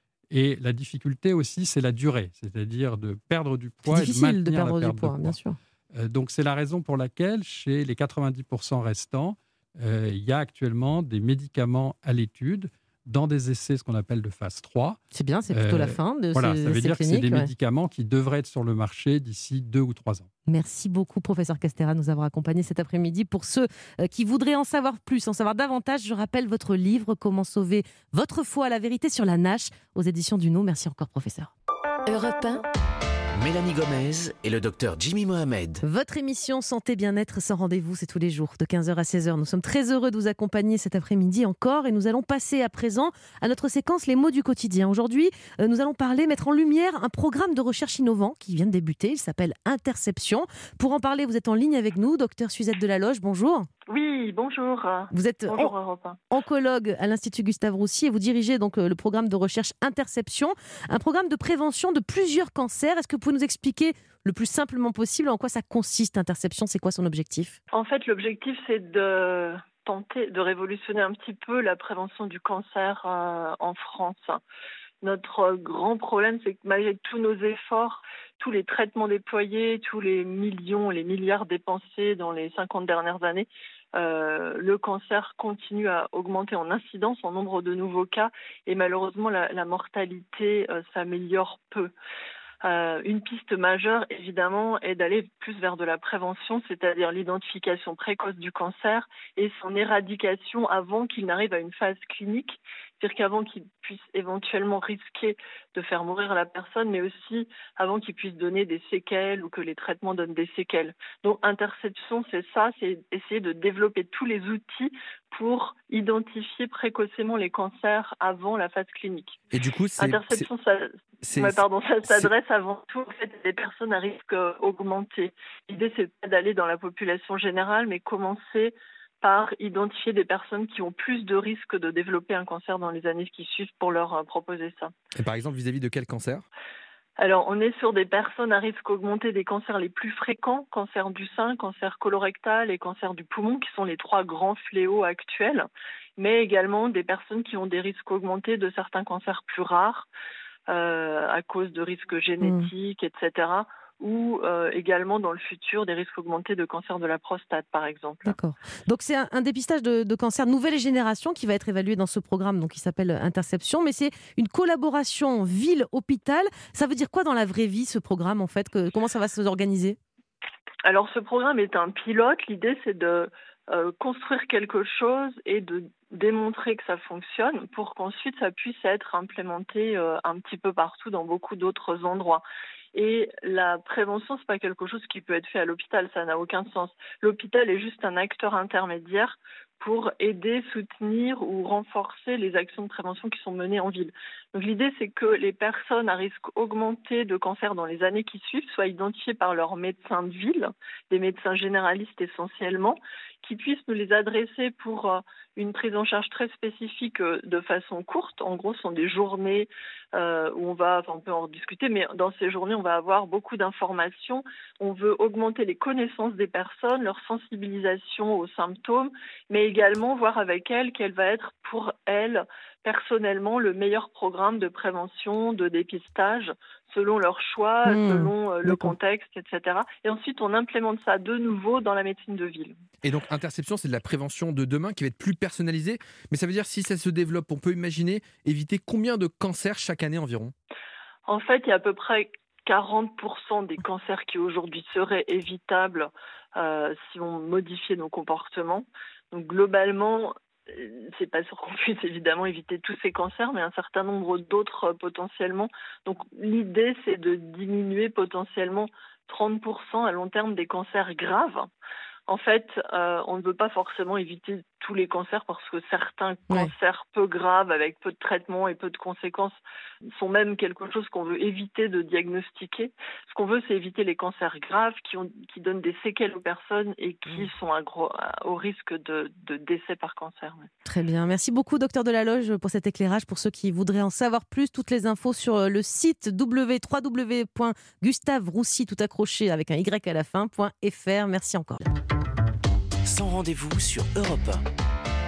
Et la difficulté aussi, c'est la durée, c'est-à-dire de perdre du C'est poids et de difficile de maintenir la perdre du perte de poids, bien sûr. Euh, donc, c'est la raison pour laquelle, chez les quatre-vingt-dix pour cent restants, euh, il y a actuellement des médicaments à l'étude dans des essais, ce qu'on appelle de phase trois. C'est bien, c'est plutôt Euh, la fin de Voilà, ces ça veut essais dire que c'est cliniques, des ouais. médicaments qui devraient être sur le marché d'ici deux ou trois ans. Merci beaucoup, professeur Castéra, de nous avoir accompagnés cet après-midi. Pour ceux euh, qui voudraient en savoir plus, en savoir davantage, je rappelle votre livre « Comment sauver votre foie à la vérité sur la NASH » aux éditions Duno. Merci encore, professeur. Europe un, Mélanie Gomez et le docteur Jimmy Mohamed. Votre émission Santé Bien-être sans rendez-vous, c'est tous les jours de quinze heures à seize heures. Nous sommes très heureux de vous accompagner cet après-midi encore et nous allons passer à présent à notre séquence Les mots du quotidien. Aujourd'hui, euh, nous allons parler, mettre en lumière un programme de recherche innovant qui vient de débuter. Il s'appelle Interception. Pour en parler, vous êtes en ligne avec nous, docteur Suzette Delaloge. Bonjour. Oui, bonjour. Vous êtes Bonjour en- Europe un. oncologue à l'Institut Gustave Roussy et vous dirigez donc euh, le programme de recherche Interception, un programme de prévention de plusieurs cancers. Est-ce que vous pouvez nous expliquer le plus simplement possible en quoi ça consiste, Interception? C'est quoi son objectif? En fait, l'objectif, c'est de tenter de révolutionner un petit peu la prévention du cancer euh, en France. Notre grand problème, c'est que malgré tous nos efforts, tous les traitements déployés, tous les millions, les milliards dépensés dans les cinquante dernières années, euh, le cancer continue à augmenter en incidence, en nombre de nouveaux cas, et malheureusement la, la mortalité euh, s'améliore peu. Euh, une piste majeure, évidemment, est d'aller plus vers de la prévention, c'est-à-dire l'identification précoce du cancer et son éradication avant qu'il n'arrive à une phase clinique, c'est-à-dire qu'avant qu'il puisse éventuellement risquer de faire mourir la personne, mais aussi avant qu'il puisse donner des séquelles ou que les traitements donnent des séquelles. Donc, interception, c'est ça, c'est essayer de développer tous les outils pour identifier précocement les cancers avant la phase clinique. Et du coup, c'est... Interception, ça, c'est, ouais, pardon, ça c'est... s'adresse avant tout en fait, à des personnes à risque augmenté. L'idée, c'est pas d'aller dans la population générale, mais commencer par identifier des personnes qui ont plus de risques de développer un cancer dans les années qui suivent pour leur euh, proposer ça. Et par exemple, vis-à-vis de quel cancer ? Alors, on est sur des personnes à risque augmenté des cancers les plus fréquents, cancer du sein, cancer colorectal et cancer du poumon, qui sont les trois grands fléaux actuels, mais également des personnes qui ont des risques augmentés de certains cancers plus rares, euh, à cause de risques génétiques, mmh. et cetera, ou euh, également dans le futur des risques augmentés de cancer de la prostate, par exemple. D'accord. Donc c'est un, un dépistage de, de cancer nouvelle génération qui va être évalué dans ce programme, donc qui s'appelle Interception, mais c'est une collaboration ville-hôpital. Ça veut dire quoi dans la vraie vie, ce programme, en fait ? que, Comment ça va s'organiser ? Alors, ce programme est un pilote. L'idée, c'est de euh, construire quelque chose et de démontrer que ça fonctionne pour qu'ensuite, ça puisse être implémenté euh, un petit peu partout dans beaucoup d'autres endroits. Et la prévention, c'est pas quelque chose qui peut être fait à l'hôpital, ça n'a aucun sens. L'hôpital est juste un acteur intermédiaire pour aider, soutenir ou renforcer les actions de prévention qui sont menées en ville. Donc l'idée, c'est que les personnes à risque augmenté de cancer dans les années qui suivent soient identifiées par leurs médecins de ville, des médecins généralistes essentiellement, qui puissent nous les adresser pour une prise en charge très spécifique de façon courte. En gros, ce sont des journées euh, où on va, enfin on peut en discuter, mais dans ces journées, on va avoir beaucoup d'informations. On veut augmenter les connaissances des personnes, leur sensibilisation aux symptômes, mais également voir avec elles quel va être pour elles personnellement le meilleur programme de prévention, de dépistage, selon leur choix, mmh, selon euh, le contexte, et cetera. Et ensuite, on implémente ça de nouveau dans la médecine de ville. Et donc, Interception, c'est de la prévention de demain qui va être plus personnalisée. Mais ça veut dire, si ça se développe, on peut imaginer éviter combien de cancers chaque année environ ? En fait, il y a à peu près quarante pour cent des cancers qui aujourd'hui seraient évitables euh, si on modifiait nos comportements. Donc, globalement, c'est pas sûr qu'on puisse évidemment éviter tous ces cancers, mais un certain nombre d'autres euh, potentiellement. Donc l'idée, c'est de diminuer potentiellement trente pour cent à long terme des cancers graves. En fait, euh, on ne veut pas forcément éviter tous les cancers parce que certains ouais. cancers peu graves, avec peu de traitements et peu de conséquences, sont même quelque chose qu'on veut éviter de diagnostiquer. Ce qu'on veut, c'est éviter les cancers graves qui, ont, qui donnent des séquelles aux personnes et qui mmh. sont à gros, à, au risque de, de décès par cancer. Ouais. Très bien. Merci beaucoup, docteur Delaloge, pour cet éclairage. Pour ceux qui voudraient en savoir plus, toutes les infos sur le site w w w point gustave roussy, tout accroché avec un Y à la fin, .fr. Merci encore. Sans rendez-vous sur Europe un.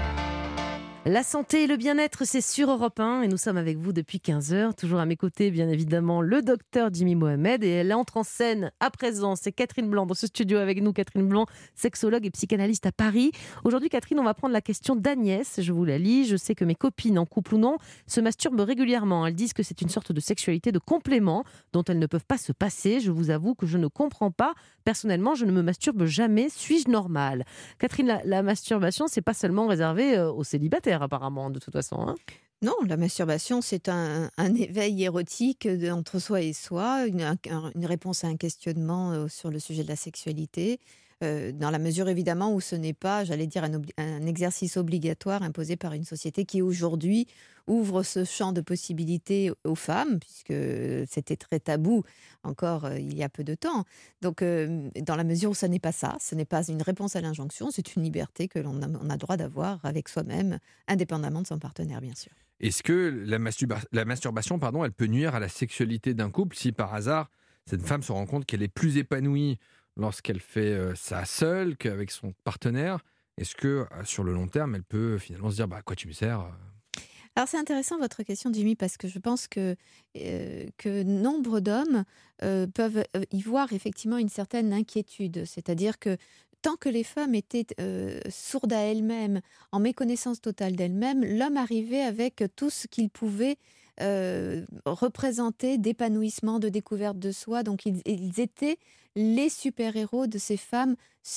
La santé et le bien-être, c'est sur Europe un et nous sommes avec vous depuis quinze heures. Toujours à mes côtés, bien évidemment, le docteur Jimmy Mohamed. Et elle entre en scène à présent. C'est Catherine Blanc dans ce studio avec nous. Catherine Blanc, sexologue et psychanalyste à Paris. Aujourd'hui, Catherine, on va prendre la question d'Agnès. Je vous la lis. Je sais que mes copines, en couple ou non, se masturbent régulièrement. Elles disent que c'est une sorte de sexualité de complément dont elles ne peuvent pas se passer. Je vous avoue que je ne comprends pas. Personnellement, je ne me masturbe jamais. Suis-je normale ? Catherine, la, la masturbation, c'est pas seulement réservé aux célibataires, apparemment, de toute façon. Hein. Non, la masturbation, c'est un, un éveil érotique de, entre soi et soi, une, un, une réponse à un questionnement euh, sur le sujet de la sexualité, euh, dans la mesure évidemment où ce n'est pas, j'allais dire, un, obli- un exercice obligatoire imposé par une société qui aujourd'hui ouvre ce champ de possibilités aux femmes, puisque c'était très tabou encore euh, il y a peu de temps. Donc, euh, dans la mesure où ce n'est pas ça, ce n'est pas une réponse à l'injonction, c'est une liberté que l'on a, on a droit d'avoir avec soi-même, indépendamment de son partenaire, bien sûr. Est-ce que la, masturba- la masturbation, pardon, elle peut nuire à la sexualité d'un couple si par hasard, cette femme se rend compte qu'elle est plus épanouie lorsqu'elle fait euh, ça seule qu'avec son partenaire? Est-ce que euh, sur le long terme, elle peut finalement se dire bah, « quoi tu me sers ?» Alors c'est intéressant votre question, Jimmy, parce que je pense que, euh, que nombre d'hommes euh, peuvent y voir effectivement une certaine inquiétude. C'est-à-dire que tant que les femmes étaient euh, sourdes à elles-mêmes, en méconnaissance totale d'elles-mêmes, l'homme arrivait avec tout ce qu'il pouvait euh, représenter d'épanouissement, de découverte de soi. Donc ils, ils étaient les super-héros de ces femmes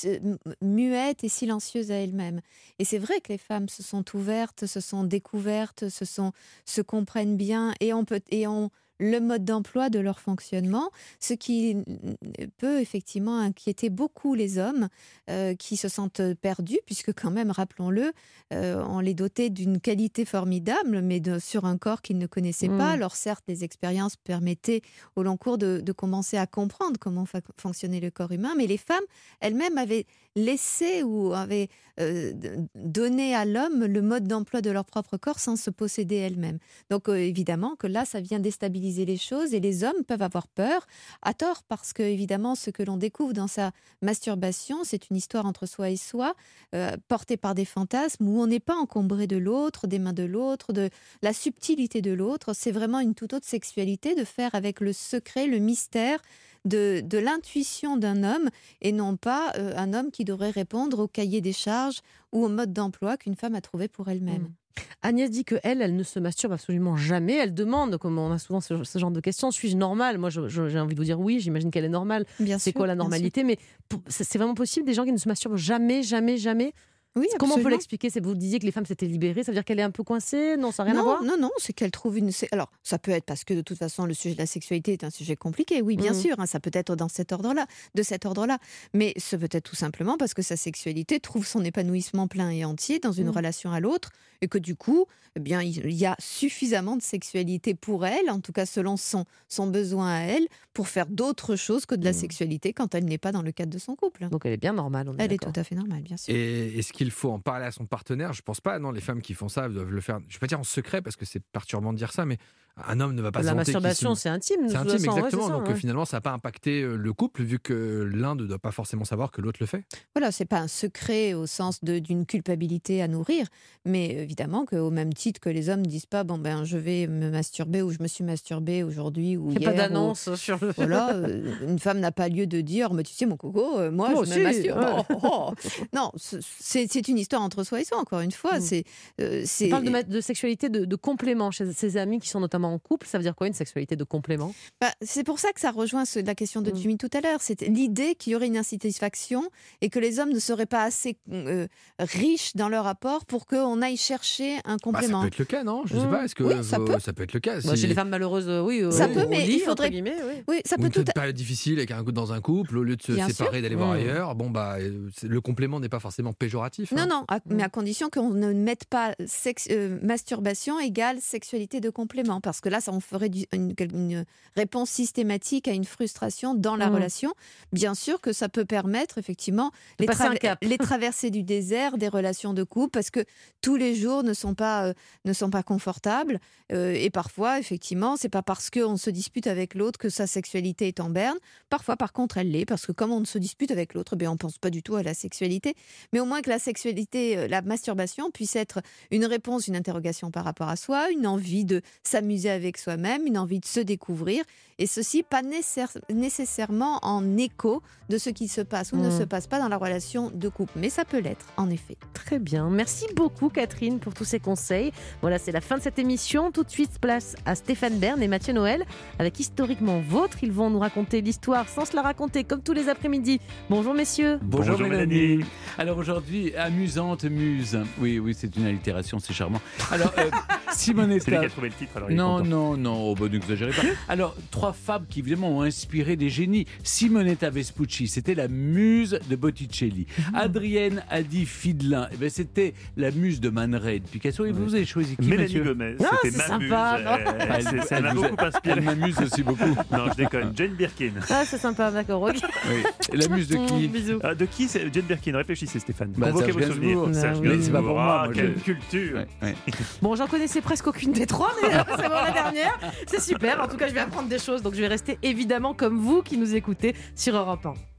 muettes et silencieuses à elles-mêmes. Et c'est vrai que les femmes se sont ouvertes, se sont découvertes, se, sont, se comprennent bien et on peut... Et on, le mode d'emploi de leur fonctionnement, ce qui peut effectivement inquiéter beaucoup les hommes euh, qui se sentent perdus, puisque quand même, rappelons-le, euh, on les dotait d'une qualité formidable, mais de, sur un corps qu'ils ne connaissaient mmh. pas. Alors certes, les expériences permettaient au long cours de, de commencer à comprendre comment fa- fonctionnait le corps humain, mais les femmes elles-mêmes avaient laissé ou avaient euh, donné à l'homme le mode d'emploi de leur propre corps sans se posséder elles-mêmes. Donc euh, évidemment que là, ça vient déstabiliser les choses et les hommes peuvent avoir peur, à tort, parce que évidemment ce que l'on découvre dans sa masturbation, c'est une histoire entre soi et soi, euh, portée par des fantasmes où on n'est pas encombré de l'autre, des mains de l'autre, de la subtilité de l'autre. C'est vraiment une toute autre sexualité de faire avec le secret, le mystère de, de l'intuition d'un homme et non pas euh, un homme qui devrait répondre au cahier des charges ou au mode d'emploi qu'une femme a trouvé pour elle-même. Mmh. Agnès dit qu'elle, elle ne se masturbe absolument jamais. Elle demande, comme on a souvent ce, ce genre de questions, suis-je normale ? Moi, je, je, j'ai envie de vous dire oui, j'imagine qu'elle est normale. Bien c'est sûr, quoi la normalité ? Mais pour, c'est, c'est vraiment possible, des gens qui ne se masturbent jamais, jamais, jamais ? Oui, Comment absolument. on peut l'expliquer ? C'est, vous disiez que les femmes s'étaient libérées, ça veut dire qu'elle est un peu coincée ? Non, ça n'a rien non, à voir ? Non, non, c'est qu'elle trouve une... C'est... Alors, ça peut être parce que de toute façon, le sujet de la sexualité est un sujet compliqué, oui, bien mmh. sûr, hein, ça peut être dans cet ordre-là, de cet ordre-là. Mais ce peut être tout simplement parce que sa sexualité trouve son épanouissement plein et entier dans une mmh. relation à l'autre, et que du coup, eh bien, il y a suffisamment de sexualité pour elle, en tout cas selon son, son besoin à elle, pour faire d'autres choses que de la mmh. sexualité quand elle n'est pas dans le cadre de son couple. Donc elle est bien normale, on est Elle d'accord. est tout à fait normale, bien sûr. Et est-ce qu'il faut en parler à son partenaire ? Je pense pas. Non, les femmes qui font ça doivent le faire. Je vais pas dire en secret parce que c'est perturbant de dire ça, mais un homme ne va pas se La vanter masturbation, se... c'est intime. C'est intime, façon, exactement. ouais, c'est ça, Donc ouais. finalement, ça n'a pas impacté le couple vu que l'un ne doit pas forcément savoir que l'autre le fait. Voilà, c'est pas un secret au sens de, d'une culpabilité à nourrir, mais évidemment qu'au même titre que les hommes ne disent pas bon ben je vais me masturber ou je me suis masturbée aujourd'hui ou hier. Il n'y a pas d'annonce ou... sur le. Voilà, euh, une femme n'a pas lieu de dire mais tu sais mon coco, euh, moi, moi je aussi, me masturbe. ouais. Oh, oh. Non, c'est, c'est une histoire entre soi et soi. Encore une fois, mmh. c'est, euh, c'est. On parle de, de sexualité de, de complément chez ses amis qui sont notamment en couple. Ça veut dire quoi une sexualité de complément ? Bah, c'est pour ça que ça rejoint ce, la question de Jimmy mmh. tout à l'heure. C'est l'idée qu'il y aurait une insatisfaction et que les hommes ne seraient pas assez euh, riches dans leur apport pour qu'on aille chercher un complément. Bah, ça peut être le cas, non ? Je ne sais mmh. pas. Est-ce que oui, vos... ça, peut. ça peut être le cas bah, si... Chez les femmes malheureuses, oui. Euh, ça oui, peut, mais lit, il faudrait. Guillemets, oui. Oui, ça Ou peut une tout. toute période difficile avec un dans un couple, au lieu de se Bien séparer, sûr. d'aller voir mmh. ailleurs. Bon bah, le complément n'est pas forcément péjoratif. Non, hein. non, à, mais à condition qu'on ne mette pas sex, euh, masturbation égale sexualité de complément, parce que là, ça on ferait du, une, une réponse systématique à une frustration dans la mmh. relation. Bien sûr que ça peut permettre effectivement les, tra- les traversées du désert des relations de couple, parce que tous les jours ne sont pas, euh, ne sont pas confortables, euh, et parfois, effectivement, c'est pas parce qu'on se dispute avec l'autre que sa sexualité est en berne. Parfois, par contre, elle l'est, parce que comme on se dispute avec l'autre, ben, on pense pas du tout à la sexualité, mais au moins que la sexualité, la masturbation puisse être une réponse, une interrogation par rapport à soi, une envie de s'amuser avec soi-même, une envie de se découvrir, et ceci pas nécessaire, nécessairement en écho de ce qui se passe ou mmh. ne se passe pas dans la relation de couple, mais ça peut l'être, en effet. Très bien, merci beaucoup Catherine pour tous ces conseils. Voilà, c'est la fin de cette émission. Tout de suite, place à Stéphane Bern et Mathieu Noël avec Historiquement Vôtre. Ils vont nous raconter l'histoire sans se la raconter, comme tous les après-midi. Bonjour messieurs. Bonjour, Bonjour Mélanie. Alors aujourd'hui, amusante muse. Oui, oui, c'est une allitération, c'est charmant. Alors, euh, Simonetta... C'est lui qui a trouvé le titre, alors il est Non, content. non, non, oh, bah, n'exagérez pas. Alors, trois femmes qui évidemment ont inspiré des génies. Simonetta Vespucci, c'était la muse de Botticelli. Mmh. Adrienne Adi Fidelin, eh ben, c'était la muse de Man Ray de Picasso. Et vous avez choisi qui, Mélanie Mathieu Gomez, ah, c'était c'est ma muse. sympa, Euh, elle, c'est, ça elle m'a vous- beaucoup inspiré. Elle m'amuse aussi beaucoup. Non, je déconne. Jane Birkin. Ah, c'est sympa, d'accord. Ok. Oui. Et la muse de qui? Bisous. Ah, de qui c'est Jane Birkin? Réfléchissez, Stéphane. Bah, Convoquez Serge vos souvenirs. Gainsbourg. Serge Mais c'est pas pour Gainsbourg. moi, Ah, moi, quelle je- culture. Ouais, ouais. Bon, j'en connaissais presque aucune des trois, mais c'est bon, la dernière. C'est super. En tout cas, je vais apprendre des choses, donc je vais rester évidemment comme vous qui nous écoutez sur Europe un.